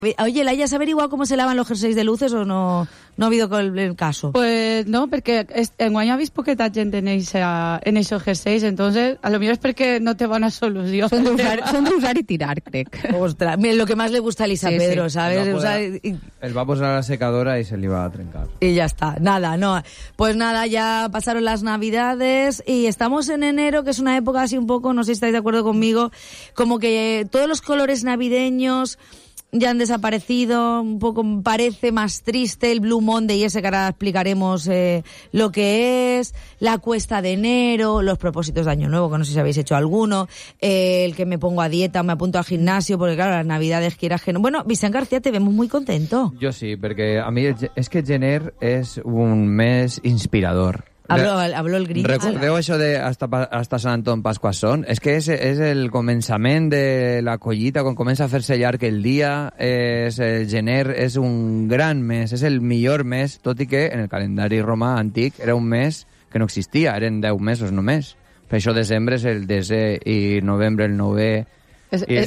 Oye, ¿la hayas averiguado cómo se lavan los jerseis de luces o no ha habido el caso? Pues no, perquè enguany ha vist poqueta gent en esos jerseis, entonces a lo millor és perquè no té bona solució. Són d'usar i tirar, crec. Ostras, lo que más le gusta a Elisa Pedro, ¿sabes? Él va a posar a la secadora y se le iba a trencar. Y ya está, nada, no. Pues nada, ya pasaron las Navidades y estamos en enero, que es una época así un poco, no sé si estáis de acuerdo conmigo, como que todos los colores navideños ya han desaparecido, un poco parece más triste el Blue Monday, ese que ahora explicaremos lo que es, la cuesta de enero, los propósitos de Año Nuevo, que no sé si habéis hecho alguno, el que me pongo a dieta, me apunto al gimnasio, porque claro, las Navidades quieras que no. Bueno, Vicent García, te vemos muy contento. Yo sí, porque a mí es que gener es un mes inspirador. Habló el Grinch. Recordeu això de hasta Sant Antón Pasqua Son? És que és el començament de la collita, quan comença a fer-se llarg el dia, el gener és un gran mes, és el millor mes, tot i que en el calendari romà antic era un mes que no existia, eren 10 mesos només. Per això desembre és el desè i novembre el novè. És el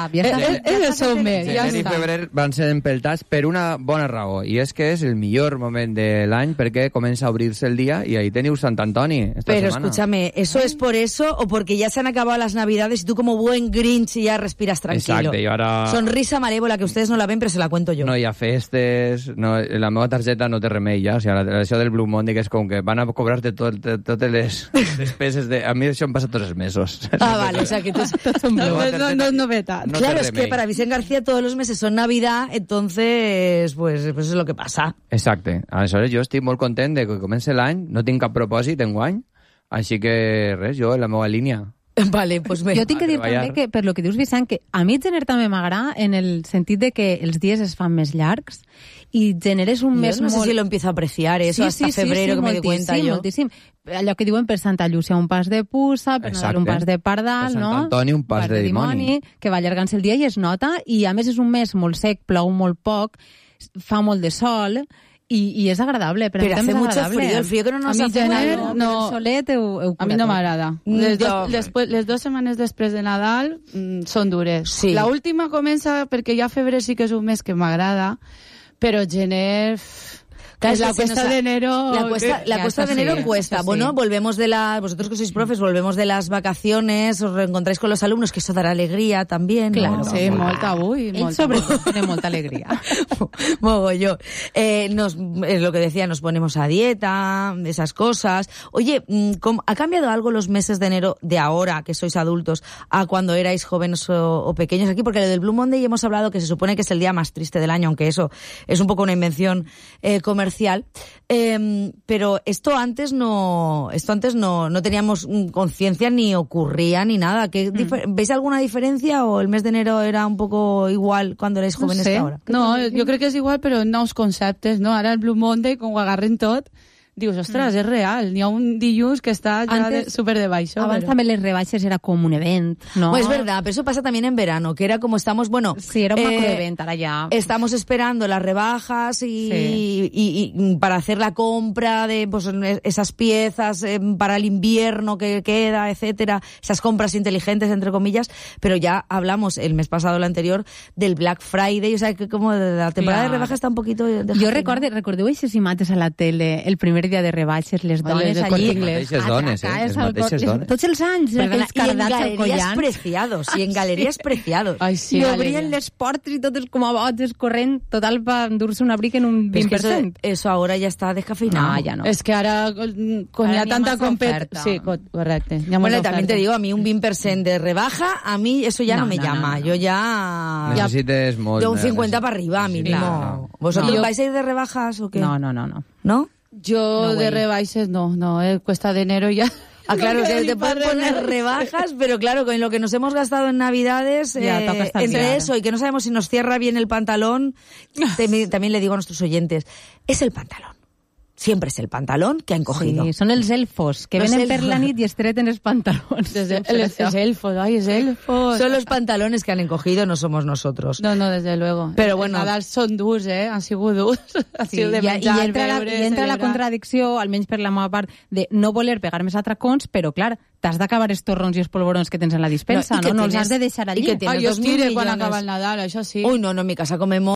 seu mes. Gener i febrer van ser empeltats per una bona raó, i és que és el millor moment de l'any perquè comença a obrir-se el dia y ahí teniu Sant Antoni esta Pero semana. Escúchame, ¿eso es por eso o porque ya se han acabado las Navidades y tú como buen Grinch ya respiras tranquilo? Exacte, i ara... Sonrisa malévola, que ustedes no la ven, pero se la cuento yo. No hi ha festes, no, la meva targeta no té remei ja, o sigui, això del Blue Monday, que és com que van a cobrar-te totes les despeses de... A mi això em passa tots els mesos. Ah, vale, o sea que tú... No es novedad. No claro, es que para Vicent García todos los meses son Navidad, entonces pues es lo que pasa. Exacte. Aleshores jo estic molt content de que comenci l'any, no tinc cap propòsit enguany, així que res, jo en la meva línia. Vale, pues jo tinc que dir també que, per lo que dius, Vicent, que a mi el gener també m'agrada en el sentit de que els dies es fan més llargs i gener és un mes no molt... sé si lo empiezo a apreciar eso hasta febrero, que me doy cuenta yo. Moltíssim. Allò que diuen per Santa Llúcia un pas de puça, per Nadal un pas de pardal, per no? Sant Antoni un pas de dimoni. Que va allargant-se el dia i es nota, i a més és un mes molt sec, plou molt poc, fa molt de sol... Y es agradable, pero hace mucho frío, el frío que no nos hace gener, no, solet, a mi no m'agrada. Les 2 setmanes després de Nadal són dures. Sí. La última comença perquè ja febrer sí que és un mes que m'agrada, però gener... La cuesta de enero... La cuesta de enero cuesta. Bueno, volvemos de vosotros que sois profes, volvemos de las vacaciones, os reencontráis con los alumnos, que eso dará alegría también, ¿no? Claro. Sí, molta, avui. Sobre todo tiene molta alegría. Mogollón. Lo que decía, nos ponemos a dieta, esas cosas. Oye, ¿ha cambiado algo los meses de enero de ahora, que sois adultos, a cuando erais jóvenes o pequeños aquí? Porque lo del Blue Monday hemos hablado que se supone que es el día más triste del año, aunque eso es un poco una invención comercial. Pero esto antes no teníamos conciencia ni ocurría ni nada. ¿Veis alguna diferencia o el mes de enero era un poco igual cuando erais jóvenes que ahora? No, jo crec que és igual, però nous conceptes, no? Ara el Blue Monday, quan ho agarren tot, dius, ostres, és real. N'hi ha un dilluns que està ja súper de baixo. Abans també les rebaixes era com un event, ¿no? Pues es verdad, pero eso pasa también en verano, que era como estamos, bueno... Sí, era un macro event, ahora ya... Estamos esperando las rebajas y para hacer la compra de pues, esas piezas para el invierno que queda, etcétera, esas compras inteligentes, entre comillas, pero ya hablamos el mes pasado, el anterior, del Black Friday, o sea, que como la temporada de rebajas está un poquito... Jo recordeu aquestes imatges a la tele, el primer dia de rebaixes, les dones allí... Les mateixes dones. Tots els anys, aquells cardats al collant. Y en galerías preciados. Ai, sí, I obrien les portes i totes com a botes corrent, total per endur-se un abric en un 20%. Eso ahora ya está descafeinado. No, ya no. És que ara, quan hi ha tanta competencia... Sí, correcte. Bueno, también te digo, a mí un 20% de rebaja, a mí eso ya no me llama. Yo ya... Necessites molt. De un 50 para arriba, mínimo. Claro. ¿Vosotros vais a ir de rebajas o qué? No. ¿No? Yo de rebaixes no, cuesta de enero ya... Ah, claro, que te pueden poner rebajas, pero claro, con lo que nos hemos gastado en Navidades, entre eso y que no sabemos si nos cierra bien el pantalón, también le digo a nuestros oyentes, es el pantalón. siempre es el pantalón que ha encogido. Sí, són els elfos, que venen per la nit i estreten els pantalons. Es elfos, ay, es elfos. Son los pantalones que han encogido, no somos nosotros. No, desde luego. Pero bueno. Nadal son durs, han sigut durs. Sí, i entra la contradicció, almenys per la meva part, de no voler pegar més atracons, però clar, t'has d'acabar els torrons i els polvorons que tens en la dispensa, no els has de deixar allí. Jo els tiro quan acaba el Nadal, això sí. Uy, no, en mi casa comemos